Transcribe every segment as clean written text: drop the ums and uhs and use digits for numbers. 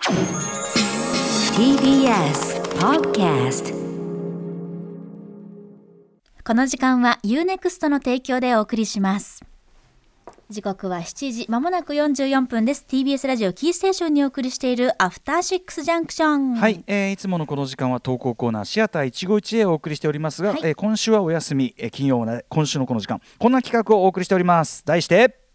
TBS Podcast。この時間は UNEXT の提供でお送りします。時刻は7時まもなく44分です。 TBS ラジオキーステーションにお送りしているアフターシックスジャンクション。 はい、いつものこの時間は投稿コーナーシアター一期一会をお送りしておりますが、今週はお休み、金曜は今週のこの時間こんな企画をお送りしております。題して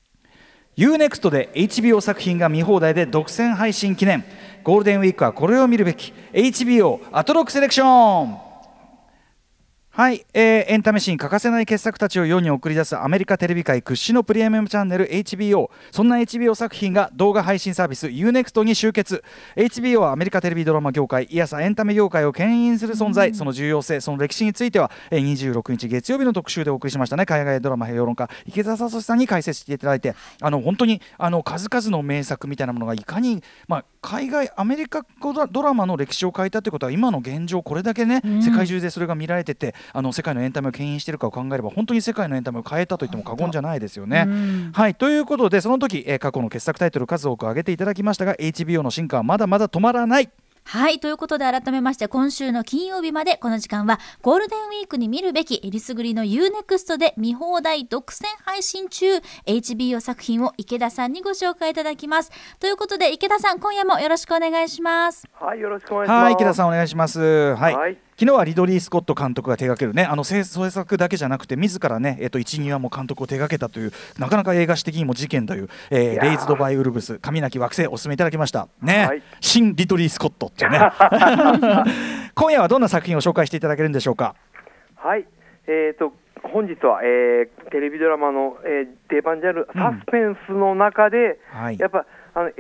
UNEXT で HBO 作品が見放題で独占配信記念、ゴールデンウィークはこれを見るべき HBO アトロックセレクション。はい、エンタメシーンに欠かせない傑作たちを世に送り出すアメリカテレビ界屈指のプレミアムチャンネル HBO。 そんな HBO 作品が動画配信サービス UNEXT に集結。 HBO はアメリカテレビドラマ業界、いやさエンタメ業界を牽引する存在。その重要性、その歴史については26日月曜日の特集でお送りしましたね。海外ドラマ評論家池田聡さんに解説していただいて、本当に数々の名作みたいなものがいかに、海外アメリカドラマの歴史を変えたということは、今の現状これだけね、世界中でそれが見られてて、世界のエンタメを牽引しているかを考えれば本当に世界のエンタメを変えたと言っても過言じゃないですよね。はい、ということでその時、過去の傑作タイトル数多く挙げていただきましたが、 HBO の進化はまだまだ止まらない。 はい、ということで改めまして今週の金曜日までこの時間はゴールデンウィークに見るべきえりすぐりの UNEXT で見放題独占配信中 HBO 作品を池田さんにご紹介いただきます。ということで池田さん、今夜もよろしくお願いします。 はい、よろしくお願いします。 はい、池田さんお願いします。はい、 はい、 昨日はリドリー・スコット監督が手掛けるね、制作だけじゃなくて自らね、1、2話も監督を手掛けたという、なかなか映画史的にも事件という、レイズド・バイ・ウルブス神なき惑星お勧めいただきましたね、はい、新リドリー・スコットっていうね今夜はどんな作品を紹介していただけるんでしょうか。 はい、本日は、テレビドラマの、定番ジャンルサスペンスの中で、はい、やっぱ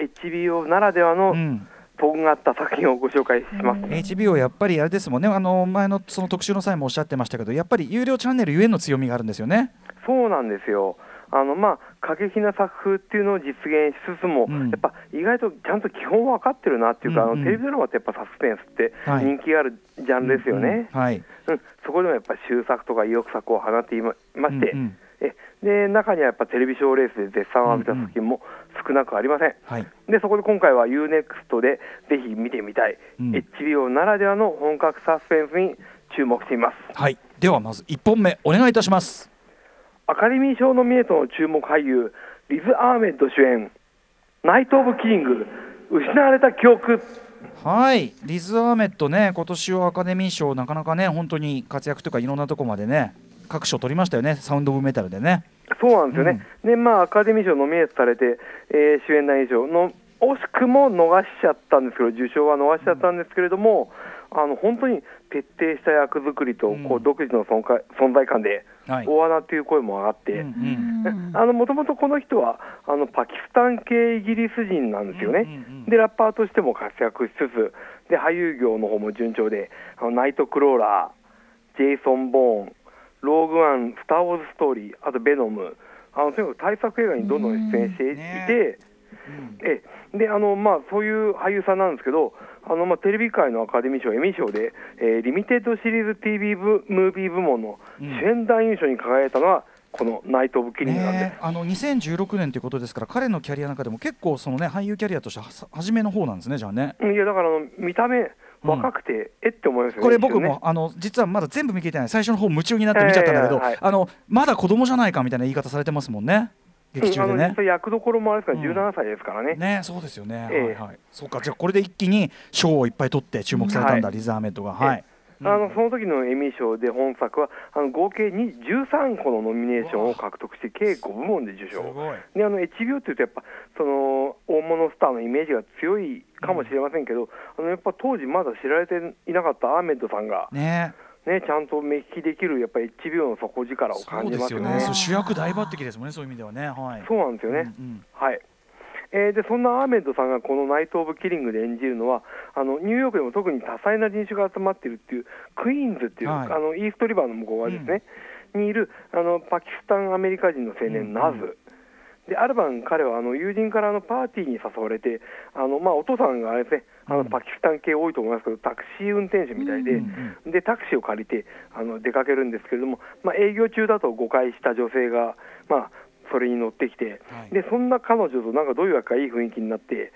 HBO ならではの、とんがった作品をご紹介します。 HBO やっぱりあれですもんね、前のその特集の際もおっしゃってましたけど、やっぱり有料チャンネルゆえの強みがあるんですよね。 そうなんですよ。過激な作風っていうのを実現しつつも、やっぱ意外とちゃんと基本分かってるなっていうか、テレビドラマってやっぱサスペンスって人気があるジャンルですよね。そこでもやっぱ秀作とか意欲作を放っていまして、で中にはやっぱテレビ賞レースで絶賛を浴びた作品も少なくありません。でそこで今回は UNEXT でぜひ見てみたい、HBO ならではの本格サスペンスに注目しています。 はい、ではまず1本目お願いいたします。 アカデミー賞ノミネートの注目俳優リズ・アーメッド主演ナイト・オブ・キリング失われた記憶。 はい、リズ・アーメッドね、今年はアカデミー賞なかなかね本当に活躍というかいろんなところまでね各賞取りましたよね。サウンド・オブ・メタルでね。 そうなんですよね、でアカデミー賞ノミネートされて、主演男優賞の惜しくも逃しちゃったんですけど、受賞は逃しちゃったんですけれども、本当に徹底した役作りと、独自の存在感で大穴という声も上がって、もともとこの人はパキスタン系イギリス人なんですよね。でラッパーとしても活躍しつつ、で俳優業の方も順調で、ナイトクローラー、ジェイソン・ボーン、ローグワン、スター・ウォーズ・ストーリー、あとベノム、とにかく大作映画にどんどん出演していて、でそういう俳優さんなんですけど、テレビ界のアカデミー賞エミー賞で、リミテッドシリーズ TV ムービー部門の主演男優賞に輝いたのはこのナイト・オブ・キリングなんです。 2016年ということですから、彼のキャリアの中でも結構その、俳優キャリアとして初めの方なんですね。じゃあね。 いやだから見た目若くて、って思いますよね。 これ僕も実はまだ全部見切れてない、最初の方夢中になって見ちゃったんだけど、まだ子供じゃないかみたいな言い方されてますもんね、劇中でね。 実際役どころもあれですから、17歳ですからね。 そうですよね。そうか、じゃあこれで一気に賞をいっぱい取って注目されたんだ、リズ・アーメッドが。 その時のエミー賞で本作は合計13個のノミネーションを獲得して計5部門で受賞で、HBO というとやっぱその大物スターのイメージが強いかもしれませんけど、やっぱ当時まだ知られていなかったアーメッドさんがちゃんと目利きできるやっぱりHBO の底力を感じますよね。 主役大抜擢ですもんね、そういう意味ではね。 そうなんですよね。でそんなアーメッドさんがこのナイト・オブ・キリングで演じるのは、ニューヨークでも特に多彩な人種が集まっているっていうクイーンズっていう、イーストリバーの向こう側ですね、にいるパキスタンアメリカ人の青年ナズ、である晩彼は友人からパーティーに誘われて、お父さんがあれですね、パキスタン系多いと思いますけどタクシー運転手みたいで、でタクシーを借りて出かけるんですけれども、営業中だと誤解した女性がそれに乗ってきて、でそんな彼女となんかどういうわけかいい雰囲気になって、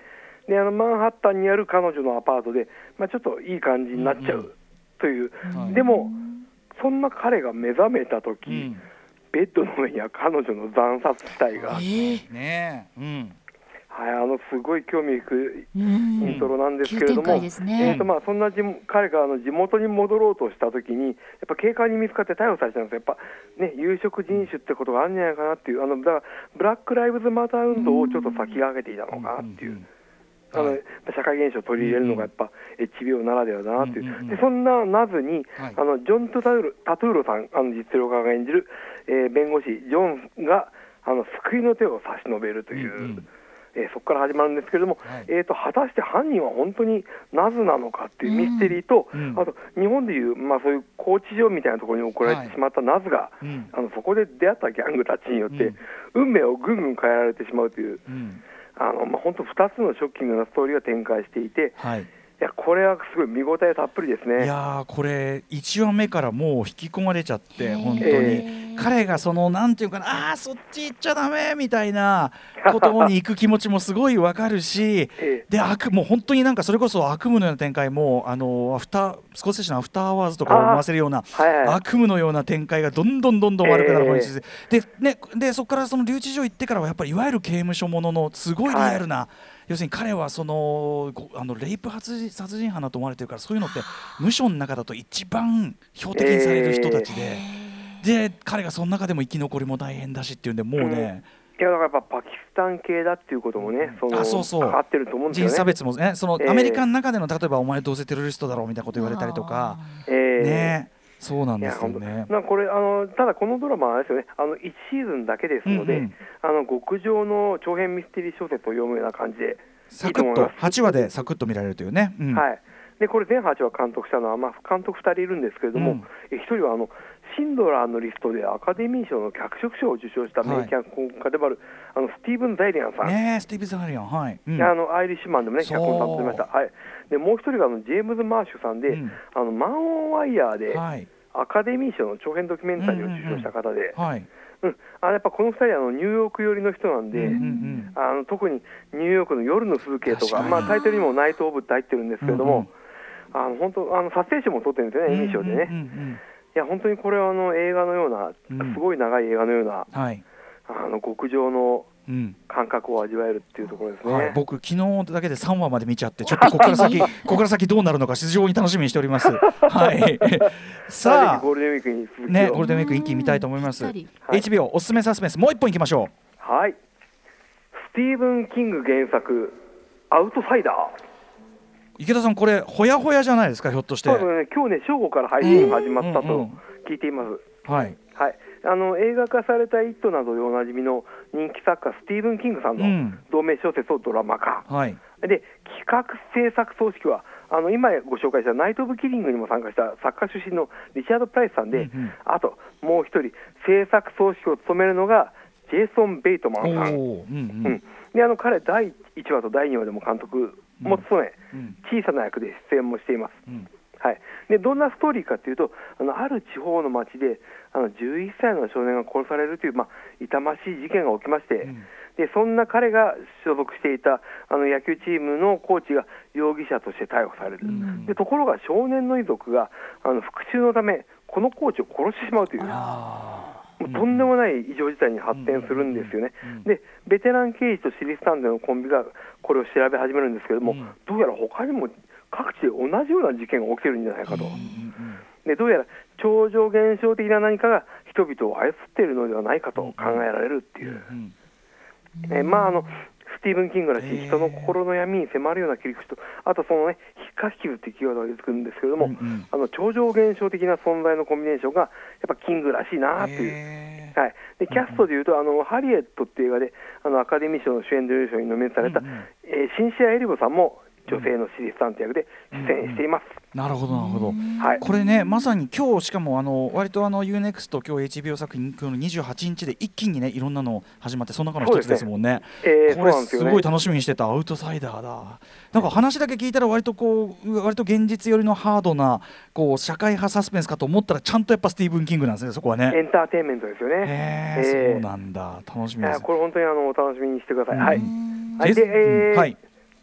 でマンハッタンにある彼女のアパートで、ちょっといい感じになっちゃうという、でもそんな彼が目覚めた時、ベッドの上には彼女の惨殺死体が、 ねえ、 すごい興味深いイントロなんですけれども、そんな彼が地元に戻ろうとしたときに、やっぱ警官に見つかって逮捕されたんですよ。やっぱね、有色人種ってことがあるんじゃないかなっていう、だからブラック・ライブズ・マター運動をちょっと先駆けていたのかなっていう。社会現象を取り入れるのがやっぱ HBO ならではだなっていう、でそんなナズに、ジョン・タトゥーロさん、実力家が演じる、弁護士ジョンが救いの手を差し伸べるという、そこから始まるんですけれども、果たして犯人は本当にナズなのかっていうミステリーと、あと日本でいう、そういう拘置所みたいなところに送られてしまったナズが、そこで出会ったギャングたちによって、運命をぐんぐん変えられてしまうという、本当2つのショッキングなストーリーが展開していて、いやこれはすごい見応えたっぷりですね。 いやこれ1話目からもう引き込まれちゃって、本当に彼がなんていうかな、そっち行っちゃダメみたいなことに行く気持ちもすごいわかるし、でもう本当になんかそれこそ悪夢のような展開もスコセッシのアフターアワーズとかを思わせるような悪夢のような展開がどんどん悪くなる方に続いて、でそこからその留置所行ってからはやっぱりいわゆる刑務所もののすごいリアルな、要するに彼はレイプ殺人犯だと思われてるから、そういうのって無所の中だと一番標的にされる人たちで、彼がその中でも生き残りも大変だしっていうんで、もうね、 いやだからやっぱパキスタン系だっていうこともね、 そうかってると思うんですよね。 人種差別もね、アメリカの中での例えばお前どうせテロリストだろうみたいなこと言われたりとか、ね、そうなんですよね。 これただこのドラマはあれですよね、1シーズンだけですので、極上の長編ミステリー小説を読むような感じでサクッと8話でサクッと見られるというね、 でこれ全8話監督したのは、監督2人いるんですけれども、1人はシンドラーのリストでアカデミー賞の脚色賞を受賞した名脚本家でもある、スティーブン・ザイリアンさん、 スティーブン・ザイリアン、アイリッシュマンでもね脚本担当しました。でもう1人がジェームズ・マーシュさんで、マン・オン・ワイヤーで、アカデミー賞の長編ドキュメンタリーを受賞した方で、やっぱこの2人はニューヨーク寄りの人なんで、特にニューヨークの夜の風景とか、タイトルにもナイト・オブって入ってるんですけれども、本当撮影賞も取ってるんですよね、エミー賞でね。いや本当にこれは映画のような、すごい長い映画のような、極上の感覚を味わえるっていうところですね。 僕昨日だけで3話まで見ちゃって、ちょっとここから先どうなるのか非常に楽しみにしております。さあゴールデンウィークに続きをね、ゴールデンウィーク一気に見たいと思います。HBO おすすめサスペンスもう一本いきましょう。 スティーブン・キング原作アウトサイダー。 池田さんこれほやほやじゃないですか、ひょっとして。 そうですね、今日ね正午から配信が始まったと聞いています。映画化された「イット!」などでおなじみの人気作家スティーブン・キングさんの同名小説をドラマ化、で企画制作総指揮は今ご紹介したナイト・オブ・キリングにも参加した作家出身のリチャード・プライスさんで、あともう一人制作総指揮を務めるのがジェイソン・ベイトマンさん、で彼第1話と第2話でも監督も務め、小さな役で出演もしています。でどんなストーリーかというと、ある地方の町で11歳の少年が殺されるという、痛ましい事件が起きまして、でそんな彼が所属していた野球チームのコーチが容疑者として逮捕される。でところが少年の遺族が復讐のためこのコーチを殺してしまうという、もうとんでもない異常事態に発展するんですよね。でベテラン刑事と私立探偵のコンビがこれを調べ始めるんですけれども、どうやら他にも各地で同じような事件が起きてるんじゃないかと。でどうやら超常現象的な何かが人々を操っているのではないかと考えられるっていう、スティーブン・キングらしい人の心の闇に迫るような切り口と、あとそのねヒカヒキズっていうキーワードが出てくるんですけれども、超常現象的な存在のコンビネーションがやっぱキングらしいなっていう、でキャストでいうとハリエットっていう映画でアカデミー賞の主演女優賞にノミネートされた、シンシア・エリボさんも女性の私立探偵役で出演しています。 なるほどなるほど、これねまさに今日しかも割とUNEXT今日 HBO 作品今日の28日で一気にねいろんなの始まって、その中の一つですもんね。これすごい楽しみにしてたアウトサイダーだ。なんか話だけ聞いたら割と現実寄りのハードな社会派サスペンスかと思ったら、ちゃんとやっぱスティーブン・キングなんですね、そこはね。 エンターテインメントですよね。 そうなんだ、楽しみです。 これ本当にお楽しみにしてください。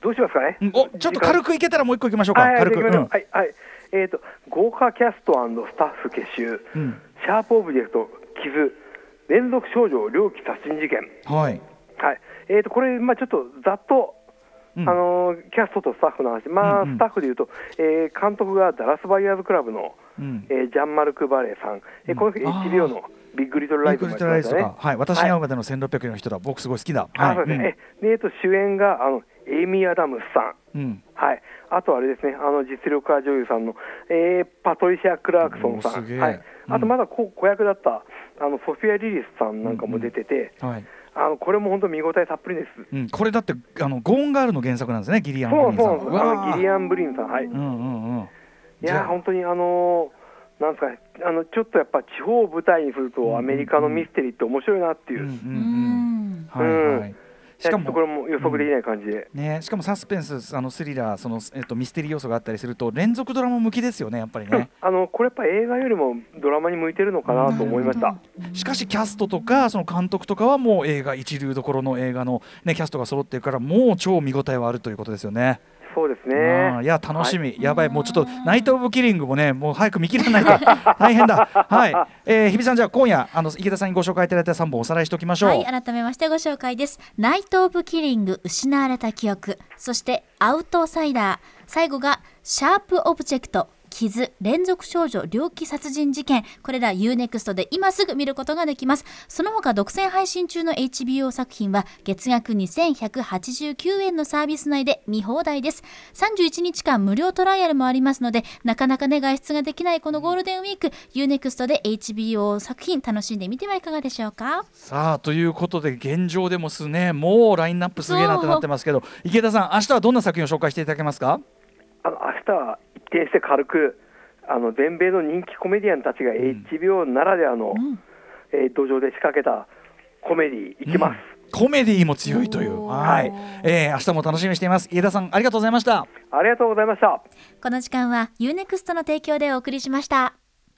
どうしますかね。 ちょっと軽くいけたらもう一個いきましょうか。軽く。 はいはい。豪華キャスト&スタッフ結集、シャープオブジェクト傷連続少女猟奇殺人事件。はい。はい。これちょっとざっとキャストとスタッフの話、スタッフでいうと、監督がダラスバイヤーズクラブの、ジャンマルク・バレーさん、この人 HBO のビッグリトルライトもやってましたね。 はい、私に会うまでの1600の人だ、僕すごい好きだ。 そうですね。主演がエイミー・アダムスさん、はい、あとあれですね、実力派女優さんの、パトリシア・クラークソンさん、はい、あとまだ子役だったソフィア・リリスさんなんかも出てて、これも本当見応えたっぷりです。これだってゴーンガールの原作なんですね、ギリアン・ブリンさん。 そうギリアン・ブリンさん、はい。いや本当になんですかね、ちょっとやっぱ地方を舞台にするとアメリカのミステリーって面白いなっていう。しかもこれも予測できない感じで、 しかもサスペンス、スリラー、ミステリー要素があったりすると連続ドラマ向きですよね、やっぱりね。 これやっぱ映画よりもドラマに向いてるのかなと思いました。 しかしキャストとかその監督とかはもう映画一流どころの映画の、キャストが揃ってるからもう超見応えはあるということですよね。 そうですね。 いや楽しみ、やばい、もうちょっとナイト・オブ・キリングもね、もう早く見切らないと大変だ。はい、日比さん、じゃあ今夜池田さんにご紹介いただいた3本おさらいしておきましょう。 はい、改めましてご紹介です。ナイト・オブ・キリング、失われた記憶、そしてアウトサイダー、最後がシャープ・オブジェクト傷連続少女猟奇殺人事件。これら UNEXT で今すぐ見ることができます。その他独占配信中の HBO 作品は月額2189円のサービス内で見放題です。31日間無料トライアルもありますので、なかなかね外出ができないこのゴールデンウィーク、 UNEXT で HBO 作品楽しんでみてはいかがでしょうか。 さあということで現状でもすね、もうラインナップすげえなってなってますけど、池田さん明日はどんな作品を紹介していただけますか。 明日は一転して軽く全米の人気コメディアンたちが HBO ならではの、土壌で仕掛けたコメディいきます。 コメディも強いという、はい、明日も楽しみにしています。池田さんありがとうございました。 ありがとうございました。 この時間は UNEXT の提供でお送りしました。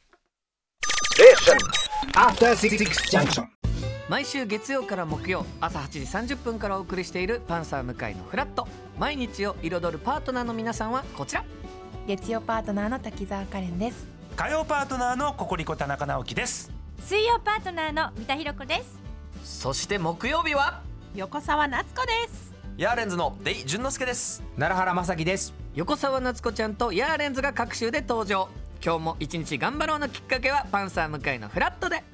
毎週月曜から木曜朝8時30分からお送りしているパンサー向井のフラット。毎日を彩るパートナーの皆さんはこちら。 月曜パートナーの滝沢カレンです。 火曜パートナーのココリコ田中直樹です。 水曜パートナーの三田寛子です。 そして木曜日は横澤夏子です。 ヤーレンズのデイ淳之介です。 奈良原正樹です。 横澤夏子ちゃんとヤーレンズが各週で登場。今日も一日頑張ろうのきっかけはパンサー向井のフラットで。